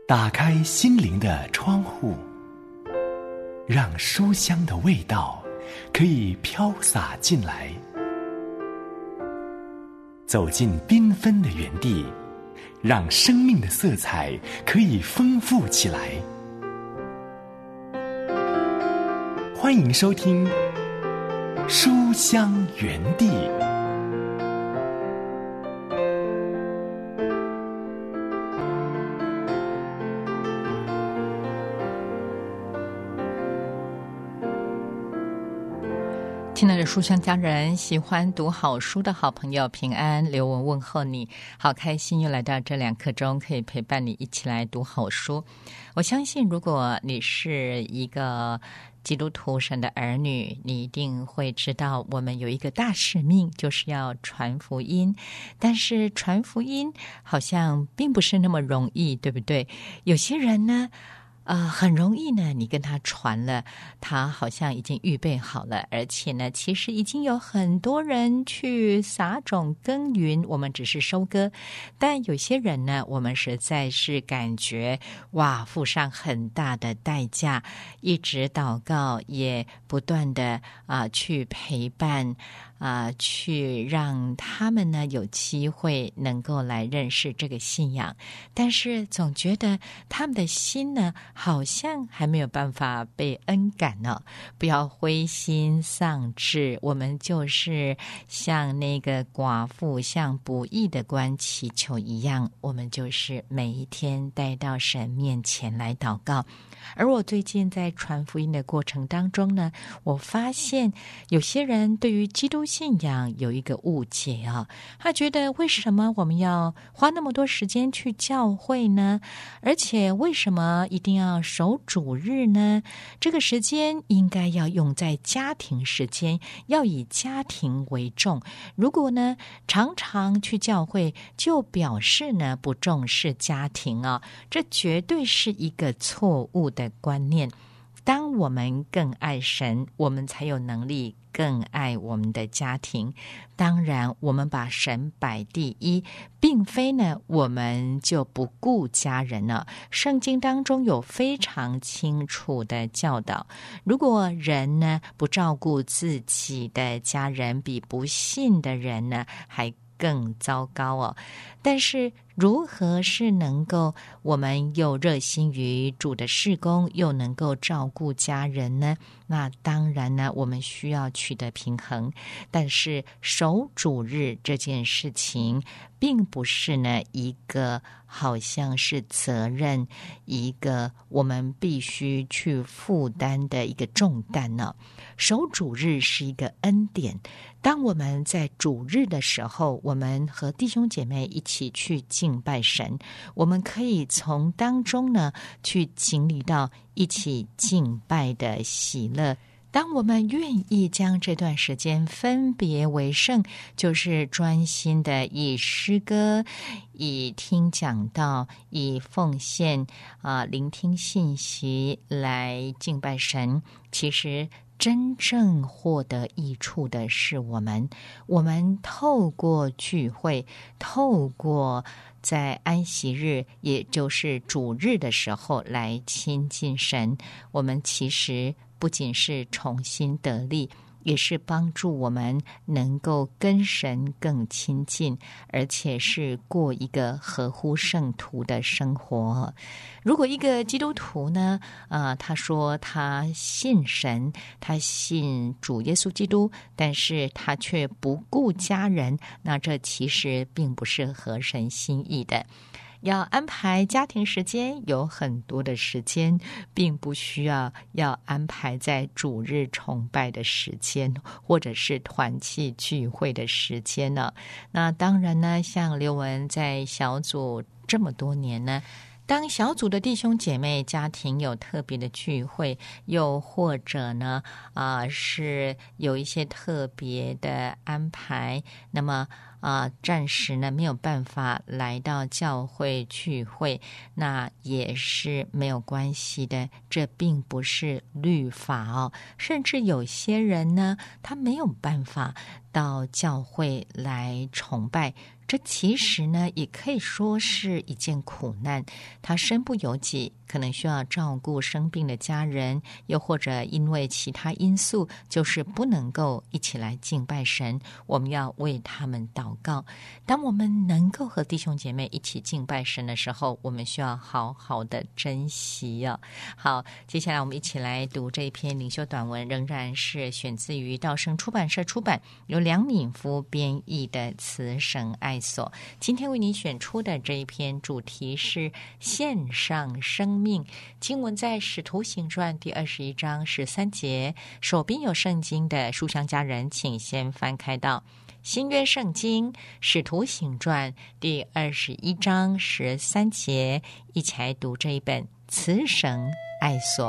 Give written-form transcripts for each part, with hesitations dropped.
打开心灵的窗户，让书香的味道可以飘洒进来。走进缤纷的园地，让生命的色彩可以丰富起来。欢迎收听书香园地。 亲爱的书香家人，喜欢读好书的好朋友平安，刘文问候你，好开心又来到这2刻钟，可以陪伴你一起来读好书。我相信如果你是一个基督徒神的儿女，你一定会知道我们有一个大使命，就是要传福音。但是传福音好像并不是那么容易，对不对？有些人呢很容易呢，你跟他传了，他好像已经预备好了，而且呢，其实已经有很多人去撒种耕耘，我们只是收割。但有些人呢，我们实在是感觉哇，付上很大的代价，一直祷告，也不断的去陪伴。去让他们呢有机会能够来认识这个信仰，但是总觉得他们的心呢好像还没有办法被恩感呢。不要灰心丧志，我们就是像那个寡妇向不义的官祈求一样，我们就是每一天带到神面前来祷告。而我最近在传福音的过程当中呢，我发现有些人对于基督信仰有一个误解他觉得为什么我们要花那么多时间去教会呢？而且为什么一定要守主日呢？这个时间应该要用在家庭时间，要以家庭为重。如果呢常常去教会，就表示呢不重视家庭这绝对是一个错误的观念。当我们更爱神，我们才有能力更爱我们的家庭。当然我们把神摆第一，并非呢我们就不顾家人了。圣经当中有非常清楚的教导，如果人呢不照顾自己的家人，比不信的人呢还更糟糕但是如何是能够我们又热心于主的事工，又能够照顾家人呢？那当然呢，我们需要取得平衡。但是守主日这件事情并不是呢一个好像是责任，一个我们必须去负担的一个重担呢。守主日是一个恩典，当我们在主日的时候，我们和弟兄姐妹一起去敬拜神，我们可以从当中呢去经历到一起敬拜的喜乐。当我们愿意将这段时间分别为圣，就是专心的以诗歌，以听讲道，以奉献聆听信息来敬拜神，其实真正获得益处的是我们透过聚会，透过在安息日，也就是主日的时候来亲近神，我们其实不仅是重新得力，也是帮助我们能够跟神更亲近，而且是过一个合乎圣徒的生活。如果一个基督徒呢他说他信神，他信主耶稣基督，但是他却不顾家人，那这其实并不是合神心意的。要安排家庭时间，有很多的时间，并不需要安排在主日崇拜的时间，或者是团契聚会的时间呢。那当然呢，像刘文在小组这么多年呢，当小组的弟兄姐妹家庭有特别的聚会，又或者呢是有一些特别的安排，那么暂时呢没有办法来到教会聚会，那也是没有关系的，这并不是律法甚至有些人呢他没有办法到教会来崇拜， 这其实呢，也可以说是一件苦难。他身不由己，可能需要照顾生病的家人，又或者因为其他因素，就是不能够一起来敬拜神。我们要为他们祷告。当我们能够和弟兄姐妹一起敬拜神的时候，我们需要好好的珍惜哦。好，接下来我们一起来读这一篇灵修短文，仍然是选自于道生出版社出版，由梁敏夫编译的《慈神爱所》。今天为你选出的这一篇主题是献上生命，经文在《使徒行传》第21章13节。手边有圣经的书香家人，请先翻开到新约圣经《使徒行传》第21章13节，一起来读这一本《慈神爱所》。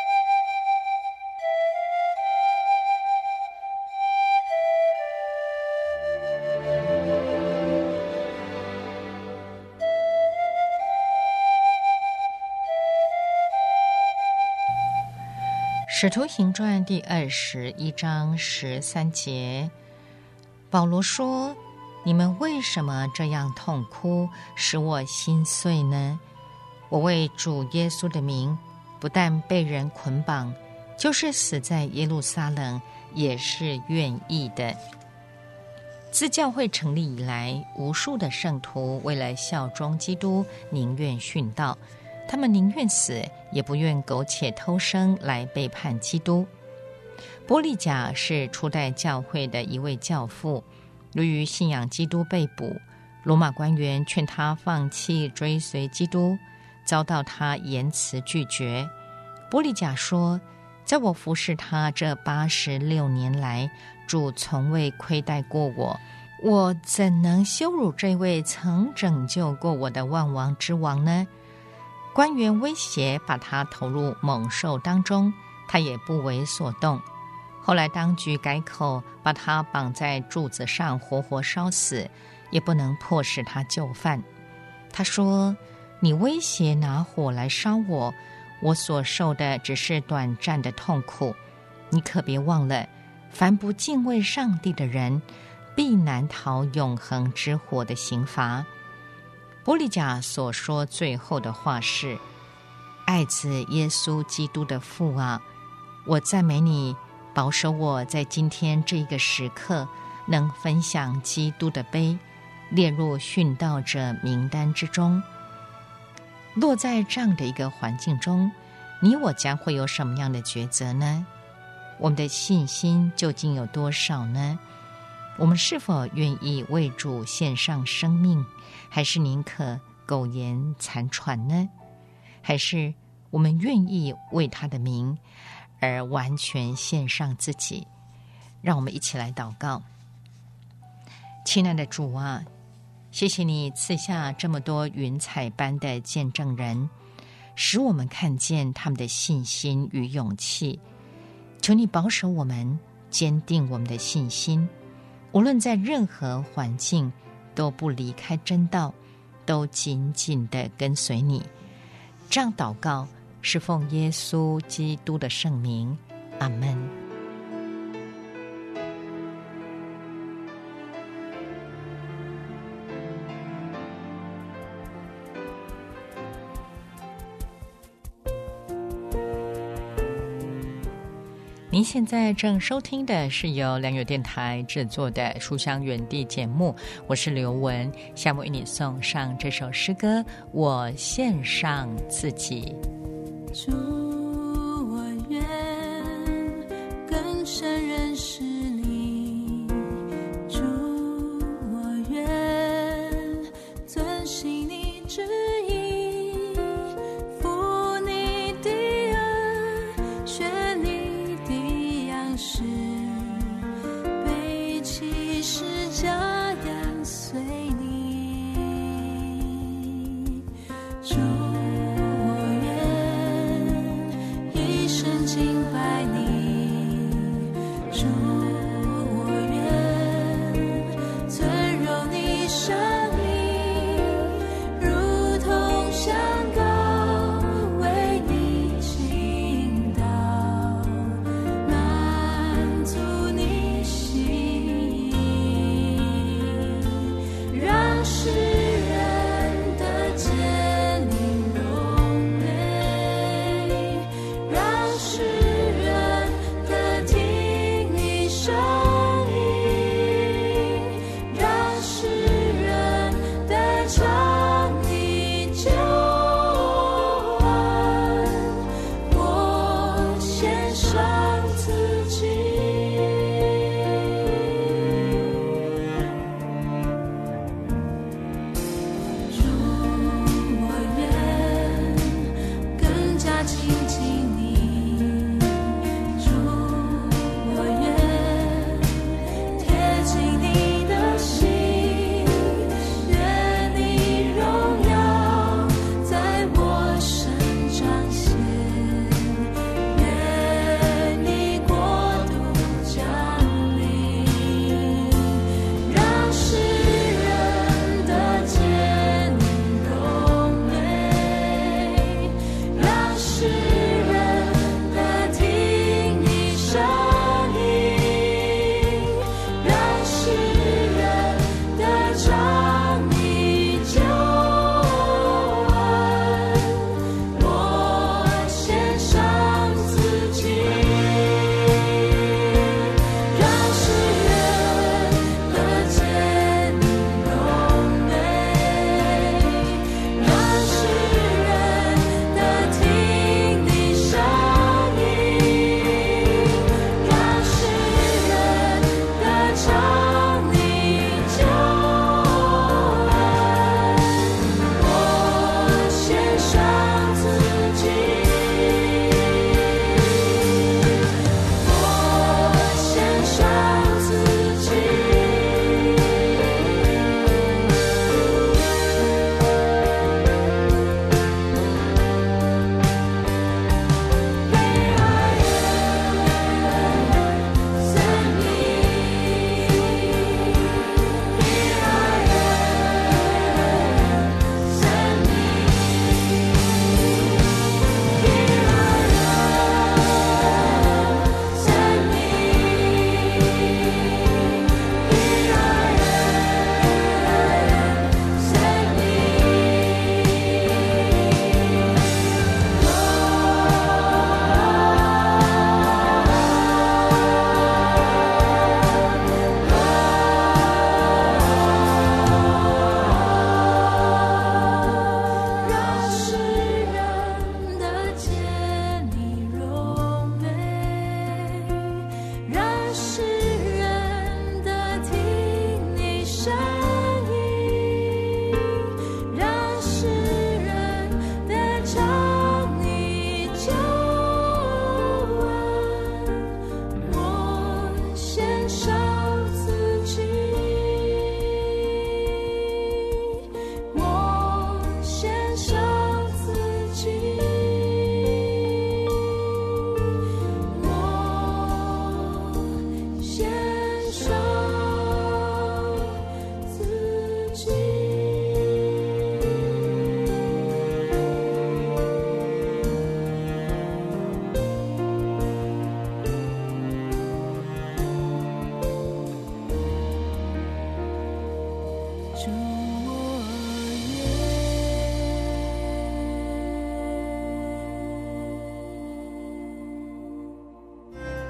使徒行传第21章13节，保罗说：你们为什么这样痛哭，使我心碎呢？我为主耶稣的名，不但被人捆绑，就是死在耶路撒冷也是愿意的。自教会成立以来，无数的圣徒为了效忠基督，宁愿殉道，他们宁愿死，也不愿苟且偷生来背叛基督。波利甲是初代教会的一位教父，由于信仰基督被捕，罗马官员劝他放弃追随基督，遭到他严词拒绝。波利甲说：在我服侍他这86年来，主从未亏待过我，我怎能羞辱这位曾拯救过我的万王之王呢？官员威胁把他投入猛兽当中，他也不为所动。后来当局改口，把他绑在柱子上活活烧死，也不能迫使他就范。他说：你威胁拿火来烧我，我所受的只是短暂的痛苦。你可别忘了，凡不敬畏上帝的人，必难逃永恒之火的刑罚。波利甲所说最后的话是：爱子耶稣基督的父啊，我赞美你，保守我在今天这一个时刻能分享基督的杯，列入殉道者名单之中。落在这样的一个环境中，你我将会有什么样的抉择呢？我们的信心究竟有多少呢？我们是否愿意为主献上生命，还是宁可苟延残喘呢？还是我们愿意为他的名而完全献上自己？让我们一起来祷告。亲爱的主啊，谢谢你赐下这么多云彩般的见证人，使我们看见他们的信心与勇气。求你保守我们，坚定我们的信心，无论在任何环境都不离开真道，都紧紧地跟随你。这样祷告是奉耶稣基督的圣名，阿们。您现在正收听的是由良友电台制作的《书香园地》节目，我是刘雯，下面为你送上这首诗歌《我献上自己》。 主，我愿更深认识你，主，我愿遵行你旨意，负你的恩，学你的样式，背起十架跟随你，主，敬拜你，主，我愿尊荣你生命，如同香膏为你倾倒，满足你心意，让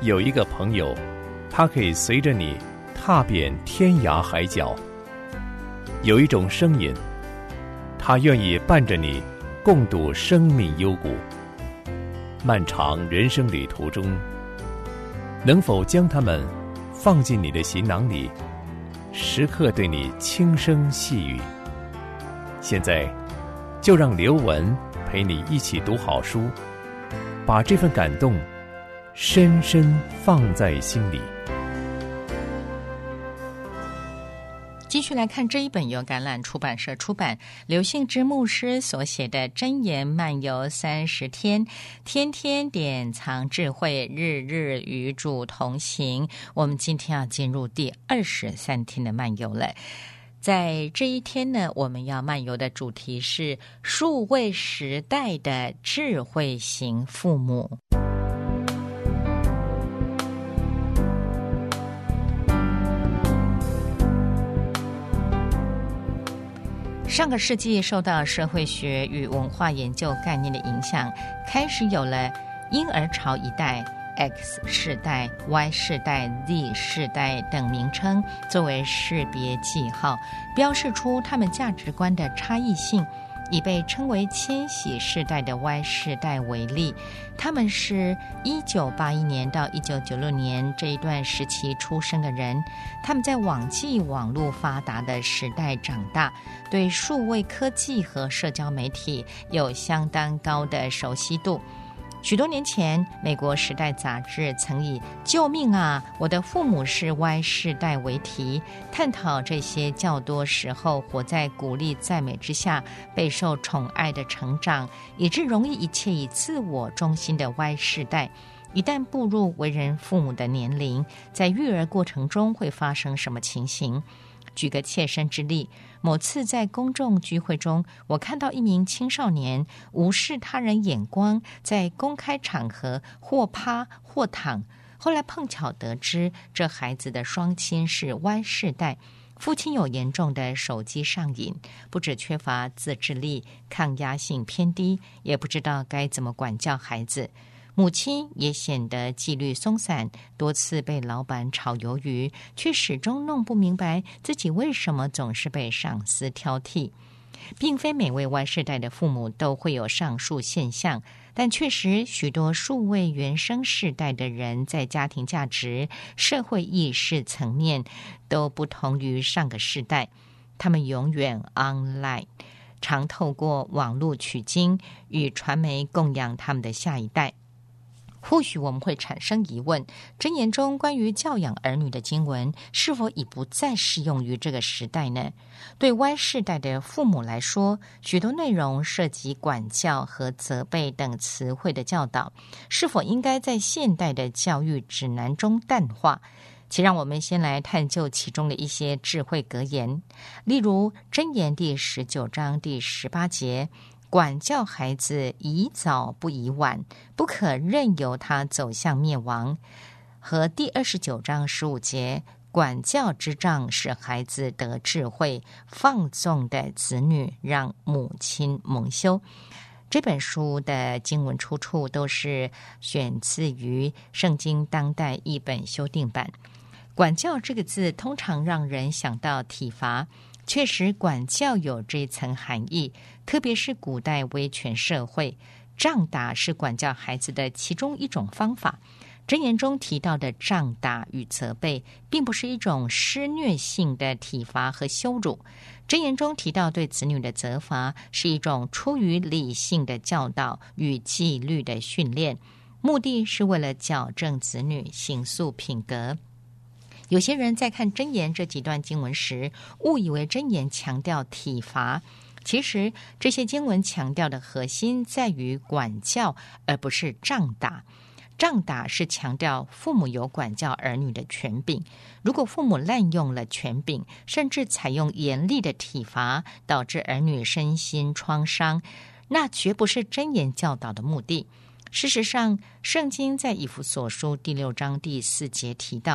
有一个朋友，他可以随着你踏遍天涯海角；有一种声音，他愿意伴着你共度生命幽谷。漫长人生旅途中，能否将它们放进你的行囊里，时刻对你轻声细语？现在就让刘文陪你一起读好书，把这份感动深深放在心里。 继续来看这一本由橄榄出版社出版，刘信之牧师所写的《箴言漫游30天》，天天典藏智慧，日日与主同行。我们今天要进入第23天的漫游了。在这一天呢，我们要漫游的主题是数位时代的智慧型父母。上个世纪受到社会学与文化研究概念的影响，开始有了婴儿潮一代、X 世代、Y 世代、Z 世代等名称作为识别记号，标示出他们价值观的差异性。以被称为千禧世代的 Y 世代为例，他们是1981年到1996年这一段时期出生的人，他们在网际网络发达的时代长大，对数位科技和社交媒体有相当高的熟悉度。许多年前，美国时代杂志曾以“救命啊，我的父母是 Y 世代”为题，探讨这些较多时候活在鼓励赞美之下，备受宠爱的成长，以致容易一切以自我中心的 Y 世代，一旦步入为人父母的年龄，在育儿过程中会发生什么情形？举个切身之例，某次在公众聚会中，我看到一名青少年无视他人眼光，在公开场合或趴或躺。后来碰巧得知，这孩子的双亲是 Y 世代，父亲有严重的手机上瘾，不只缺乏自制力，抗压性偏低，也不知道该怎么管教孩子。母亲也显得纪律松散，多次被老板炒鱿鱼，却始终弄不明白自己为什么总是被上司挑剔。并非每位 Y 世代的父母都会有上述现象，但确实许多数位原生世代的人在家庭价值、社会意识层面都不同于上个世代。他们永远 online， 常透过网络取经与传媒供养他们的下一代。或许我们会产生疑问，箴言中关于教养儿女的经文是否已不再适用于这个时代呢？对 Y 世代的父母来说，许多内容涉及管教和责备等词汇的教导，是否应该在现代的教育指南中淡化？且让我们先来探究其中的一些智慧格言，例如箴言第19章第18节，管教孩子宜早不宜晚，不可任由他走向灭亡，和第29章15节，管教之杖使孩子得智慧，放纵的子女让母亲蒙羞。这本书的经文出处都是选自于圣经当代译本修订版。管教这个字通常让人想到体罚，确实管教有这层含义，特别是古代威权社会，杖打是管教孩子的其中一种方法。箴言中提到的杖打与责备，并不是一种施虐性的体罚和羞辱。箴言中提到对子女的责罚，是一种出于理性的教导与纪律的训练，目的是为了矫正子女形塑品格。有些人在看箴言这几段经文时，误以为箴言强调体罚，其实这些经文强调的核心在于管教，而不是杖打。杖打是强调父母有管教儿女的权柄，如果父母滥用了权柄，甚至采用严厉的体罚，导致儿女身心创伤，那绝不是箴言教导的目的。事实上，圣经在以弗所书第6章第4节提到，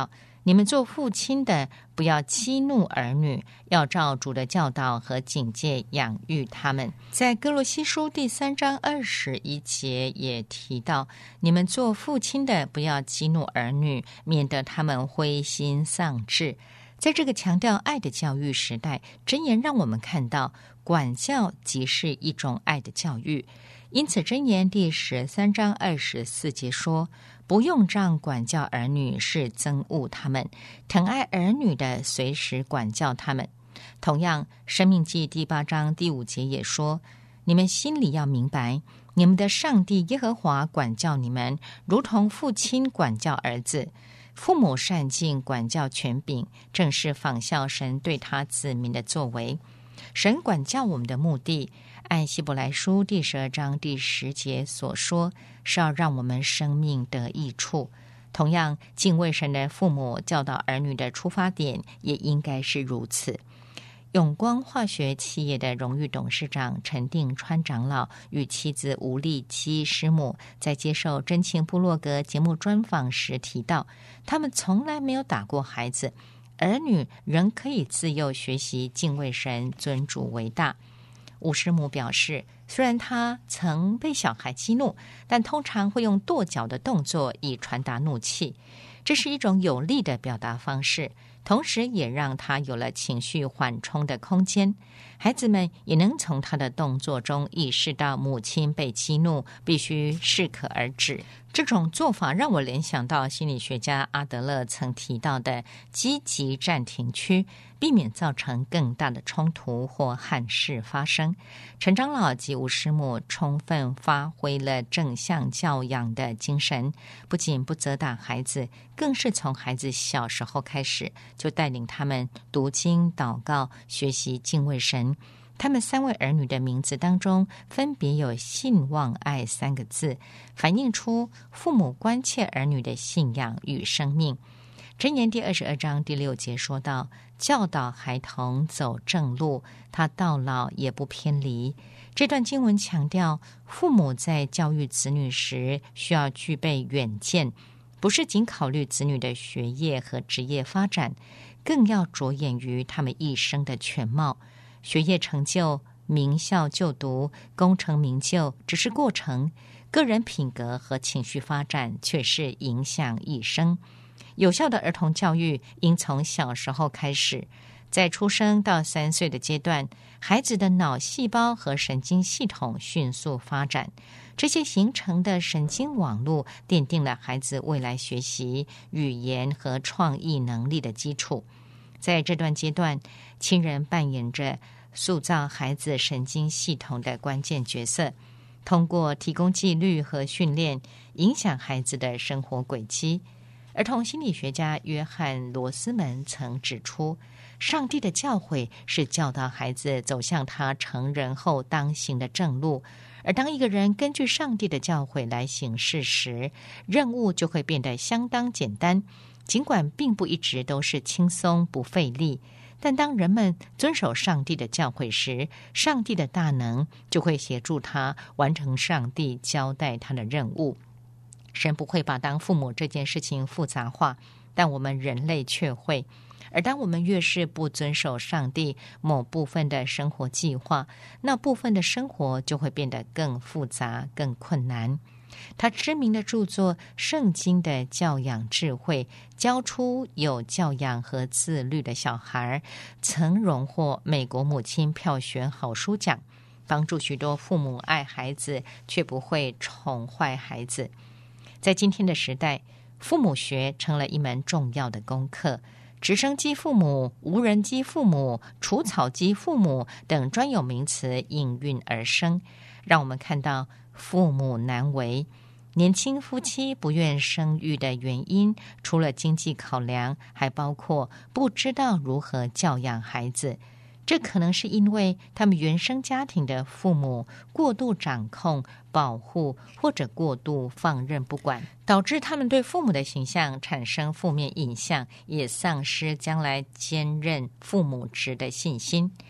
你们做父亲的，不要激怒儿女，要照主的教导和警戒养育他们。在哥罗西书第3章21节也提到，你们做父亲的，不要激怒儿女，免得他们灰心丧志。在这个强调爱的教育时代，箴言让我们看到管教即是一种爱的教育。因此箴言第13章24节说，不用杖管教儿女是憎恶他们，疼爱儿女的随时管教他们。同样申命记第8章第5节也说，你们心里要明白，你们的上帝耶和华管教你们，如同父亲管教儿子。父母善尽管教权柄，正是仿效神对他子民的作为。神管教我们的目的，按希伯来书第12章第10节所说，是要让我们生命得益处。同样，敬畏神的父母教导儿女的出发点也应该是如此。永光化学企业的荣誉董事长陈定川长老与妻子吴丽基师母在接受真情部落格节目专访时提到，他们从来没有打过孩子，儿女仍可以自幼学习敬畏神，尊主为大。吴师母表示，虽然他曾被小孩激怒，但通常会用跺脚的动作以传达怒气，这是一种有力的表达方式，同时也让他有了情绪缓冲的空间。孩子们也能从他的动作中意识到母亲被激怒，必须适可而止。这种做法让我联想到心理学家阿德勒曾提到的积极暂停区，避免造成更大的冲突或憾事发生。陈长老及吴师母充分发挥了正向教养的精神，不仅不责打孩子，更是从孩子小时候开始就带领他们读经祷告，学习敬畏神。他们3位儿女的名字当中分别有信望爱3个字，反映出父母关切儿女的信仰与生命。箴言第22章第6节说到，教导孩童走正路，他到老也不偏离。这段经文强调，父母在教育子女时需要具备远见，不是仅考虑子女的学业和职业发展，更要着眼于他们一生的全貌。学业成就、名校就读、功成名就只是过程，个人品格和情绪发展却是影响一生。有效的儿童教育应从小时候开始，在出生到3岁的阶段，孩子的脑细胞和神经系统迅速发展，这些形成的神经网络奠定了孩子未来学习、语言和创意能力的基础。在这段阶段，亲人扮演着塑造孩子神经系统的关键角色，通过提供纪律和训练，影响孩子的生活轨迹。儿童心理学家约翰·罗斯门曾指出，上帝的教诲是教导孩子走向他成人后当行的正路，而当一个人根据上帝的教诲来行事时，任务就会变得相当简单。尽管并不一直都是轻松不费力，但当人们遵守上帝的教诲时，上帝的大能就会协助他完成上帝交代他的任务。神不会把当父母这件事情复杂化，但我们人类却会。而当我们越是不遵守上帝某部分的生活计划，那部分的生活就会变得更复杂、更困难。他知名的著作《圣经的教养智慧》教出有教养和自律的小孩，曾荣获美国母亲票选好书奖，帮助许多父母爱孩子却不会宠坏孩子。在今天的时代，父母学成了一门重要的功课，直升机父母、无人机父母、除草机父母等专有名词应运而生，让我们看到父母难为。年轻夫妻不愿生育的原因，除了经济考量，还包括不知道如何教养孩子。这可能是因为他们原生家庭的父母过度掌控、保护或者过度放任不管，导致他们对父母的形象产生负面印象，也丧失将来兼任父母职的信心。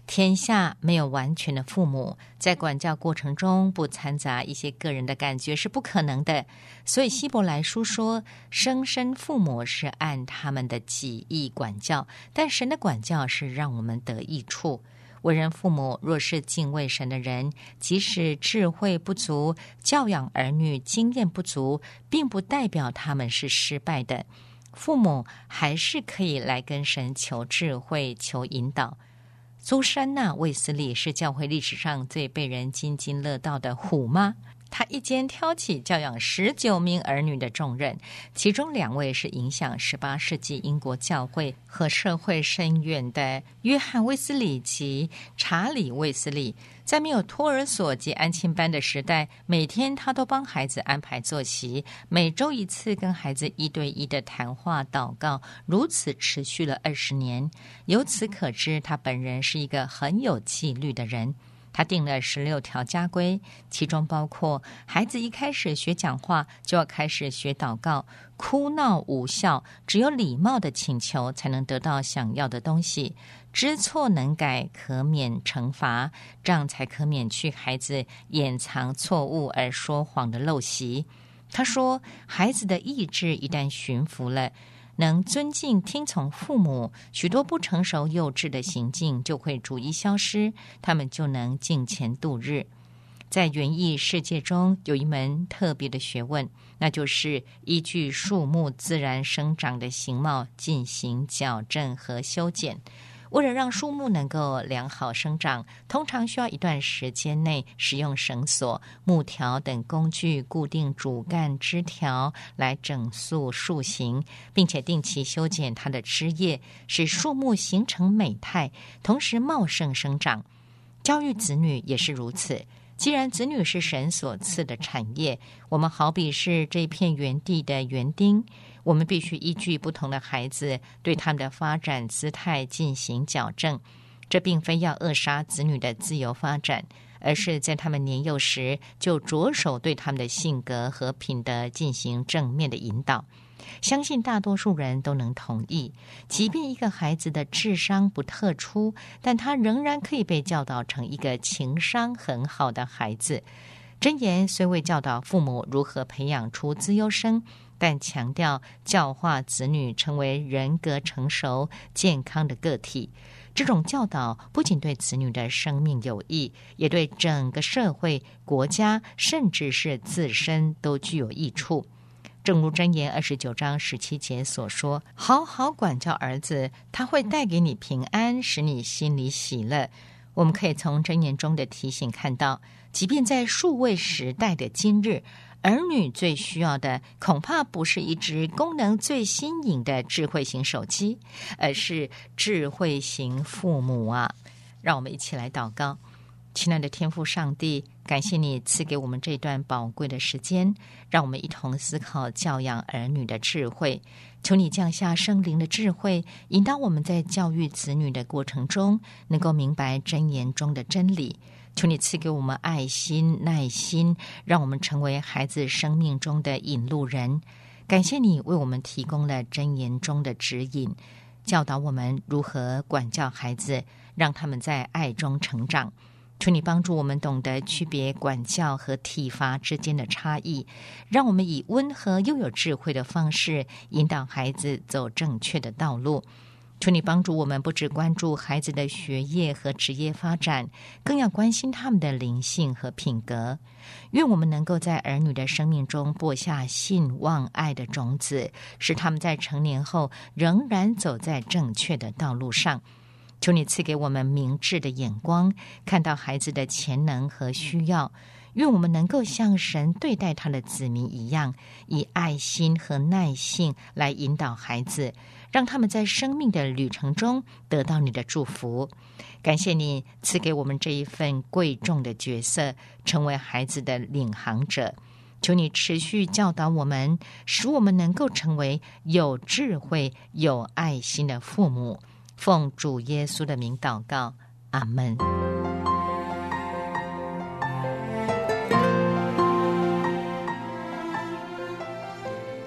天下没有完全的父母，在管教过程中不掺杂一些个人的感觉是不可能的。所以希伯来书说，生身父母是按他们的己意管教，但神的管教是让我们得益处。为人父母若是敬畏神的人，即使智慧不足，教养儿女经验不足，并不代表他们是失败的。父母还是可以来跟神求智慧、求引导。苏珊娜·卫斯理是教会历史上最被人津津乐道的虎妈，她一肩挑起教养19名儿女的重任，其中2位是影响18世纪英国教会和社会深远的约翰·卫斯理及查理·卫斯理。在没有托儿所及安亲班的时代，每天他都帮孩子安排作息，每周1次跟孩子1对1的谈话祷告，如此持续了20年。由此可知，他本人是一个很有纪律的人。他定了16条家规，其中包括孩子一开始学讲话就要开始学祷告，哭闹无效，只有礼貌的请求才能得到想要的东西，知错能改，可免惩罚，这样才可免去孩子掩藏错误而说谎的陋习。他说，孩子的意志一旦驯服了，能尊敬听从父母，许多不成熟幼稚的行径就会逐一消失，他们就能敬虔度日。在园艺世界中有一门特别的学问，那就是依据树木自然生长的形貌进行矫正和修剪。为了让树木能够良好生长，通常需要一段时间内使用绳索、木条等工具固定主干枝条来整塑树形，并且定期修剪它的枝叶，使树木形成美态，同时茂盛生长。教育子女也是如此。既然子女是神所赐的产业，我们好比是这片园地的园丁，我们必须依据不同的孩子对他们的发展姿态进行矫正。这并非要扼杀子女的自由发展，而是在他们年幼时就着手对他们的性格和品德进行正面的引导。相信大多数人都能同意，即便一个孩子的智商不特出，但他仍然可以被教导成一个情商很好的孩子。箴言虽未教导父母如何培养出资优生，但强调教化子女成为人格成熟、健康的个体。这种教导不仅对子女的生命有益，也对整个社会、国家，甚至是自身都具有益处。正如箴言29章17节所说，好好管教儿子，他会带给你平安，使你心里喜乐。我们可以从箴言中的提醒看到，即便在数位时代的今日，儿女最需要的恐怕不是一只功能最新颖的智慧型手机，而是智慧型父母啊！让我们一起来祷告。亲爱的天父上帝，感谢你赐给我们这段宝贵的时间，让我们一同思考教养儿女的智慧。求你降下圣灵的智慧，引导我们在教育子女的过程中能够明白箴言中的真理。求你赐给我们爱心、耐心，让我们成为孩子生命中的引路人。感谢你为我们提供了箴言中的指引，教导我们如何管教孩子，让他们在爱中成长。求你帮助我们懂得区别管教和体罚之间的差异，让我们以温和又有智慧的方式引导孩子走正确的道路。求你帮助我们不只关注孩子的学业和职业发展，更要关心他们的灵性和品格。愿我们能够在儿女的生命中播下信望爱的种子，使他们在成年后仍然走在正确的道路上。求你赐给我们明智的眼光，看到孩子的潜能和需要。愿我们能够像神对待他的子民一样，以爱心和耐性来引导孩子，让他们在生命的旅程中得到你的祝福。感谢你赐给我们这一份贵重的角色，成为孩子的领航者。求你持续教导我们，使我们能够成为有智慧、有爱心的父母。奉主耶稣的名祷告，阿们。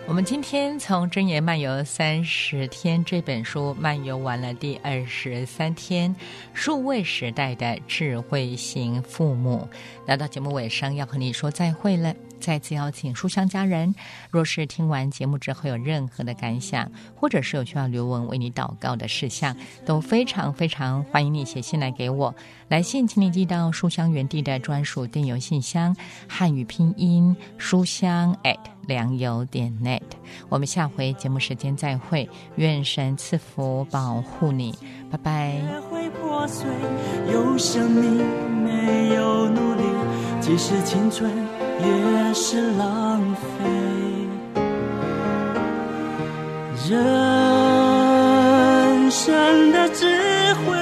我们今天从《箴言漫游30天》这本书漫游完了第23天，数位时代的智慧型父母。来到节目尾声，要和你说再会了。再次邀请书香家人，若是听完节目之后有任何的感想，或者是有需要刘文为你祷告的事项，都非常非常欢迎你写信来给我。来信请你寄到书香园地的专属电邮信箱，汉语拼音书香@良友.net。我们下回节目时间再会，愿神赐福保护你，拜拜。 会破碎，有生命没有努力，即使青春也是浪费。人生的智慧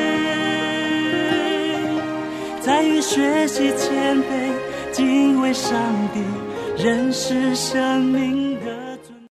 在于学习谦卑，敬畏上帝，认识生命的